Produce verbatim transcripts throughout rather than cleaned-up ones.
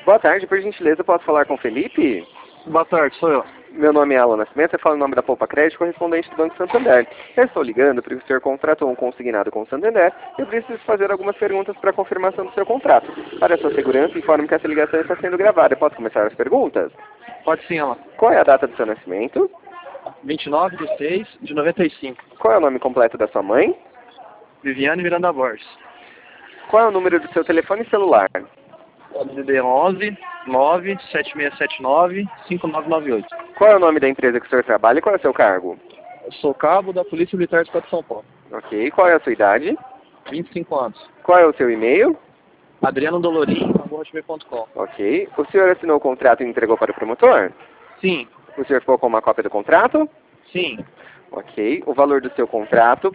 Boa tarde, por gentileza, posso falar com o Felipe? Boa tarde, sou eu. Meu nome é Alan Nascimento, eu falo em nome da Poupa Crédito, correspondente do Banco Santander. Eu estou ligando porque o senhor contratou um consignado com o Santander e eu preciso fazer algumas perguntas para confirmação do seu contrato. Para a sua segurança, informe que essa ligação está sendo gravada. Posso começar as perguntas? Pode sim, Alan. Qual é a data do seu nascimento? vinte e nove de seis de noventa e cinco. Qual é o nome completo da sua mãe? Viviane Miranda Borges. Qual é o número do seu telefone celular? D D onze nove sete seis sete nove cinco nove nove oito. Qual é o nome da empresa que o senhor trabalha e qual é o seu cargo? Eu sou cabo da Polícia Militar do Estado de São Paulo. Ok. Qual é a sua idade? vinte e cinco anos. Qual é o seu e-mail? Adriano Dolorim, arroba hotmail ponto com. Ok. O senhor assinou o contrato e entregou para o promotor? Sim. O senhor ficou com uma cópia do contrato? Sim. Ok. O valor do seu contrato,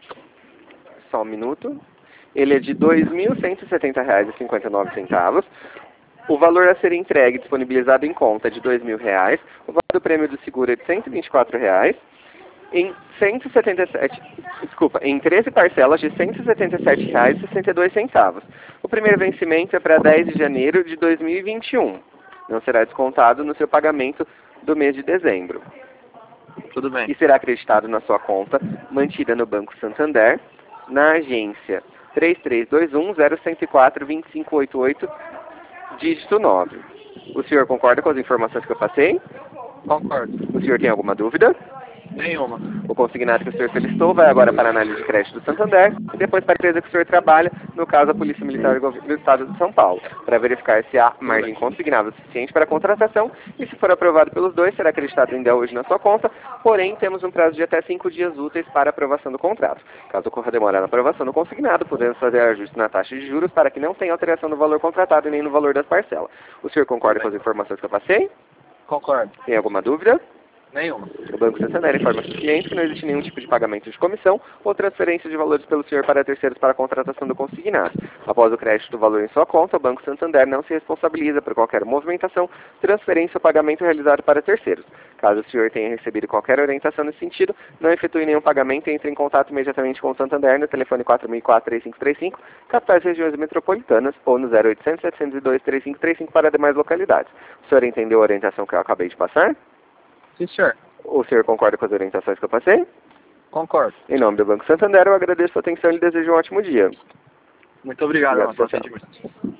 só um minuto, ele é de dois mil cento e setenta reais e cinquenta e nove centavos. O valor a ser entregue e disponibilizado em conta é de dois mil reais. O valor do prêmio do seguro é de cento e vinte e quatro reais. Em cento e setenta e sete, desculpa, em treze parcelas de cento e setenta e sete reais e sessenta e dois centavos. O primeiro vencimento é para dez de janeiro de dois mil e vinte e um. Não será descontado no seu pagamento do mês de dezembro. Tudo bem. E será acreditado na sua conta, mantida no Banco Santander, na agência três três dois um zero um zero quatro dois cinco oito oito, dígito nove. O senhor concorda com as informações que eu passei? Concordo. O senhor tem alguma dúvida? Nenhuma. O consignado que o senhor solicitou vai agora para a análise de crédito do Santander e depois para a empresa que o senhor trabalha, no caso a Polícia Militar do Estado de São Paulo, para verificar se há margem consignável suficiente para a contratação e se for aprovado pelos dois, será acreditado ainda hoje na sua conta, porém temos um prazo de até cinco dias úteis para a aprovação do contrato. Caso ocorra demora na aprovação do consignado, podemos fazer ajuste na taxa de juros para que não tenha alteração no valor contratado e nem no valor das parcelas. O senhor concorda com as informações que eu passei? Concordo. Tem alguma dúvida? Nenhuma. O Banco Santander informa aos clientes que não existe nenhum tipo de pagamento de comissão ou transferência de valores pelo senhor para terceiros para a contratação do consignado. Após o crédito do valor em sua conta, o Banco Santander não se responsabiliza por qualquer movimentação, transferência ou pagamento realizado para terceiros. Caso o senhor tenha recebido qualquer orientação nesse sentido, não efetue nenhum pagamento e entre em contato imediatamente com o Santander no telefone quatro mil e quatro, três cinco três cinco, capitais e regiões metropolitanas, ou no zero oitocentos, setecentos e dois, três cinco três cinco para demais localidades. O senhor entendeu a orientação que eu acabei de passar? Sim, senhor. O senhor concorda com as orientações que eu passei? Concordo. Em nome do Banco Santander, eu agradeço a sua atenção e lhe desejo um ótimo dia. Muito obrigado, Obrigado, Alan, pelo tchau. atendimento.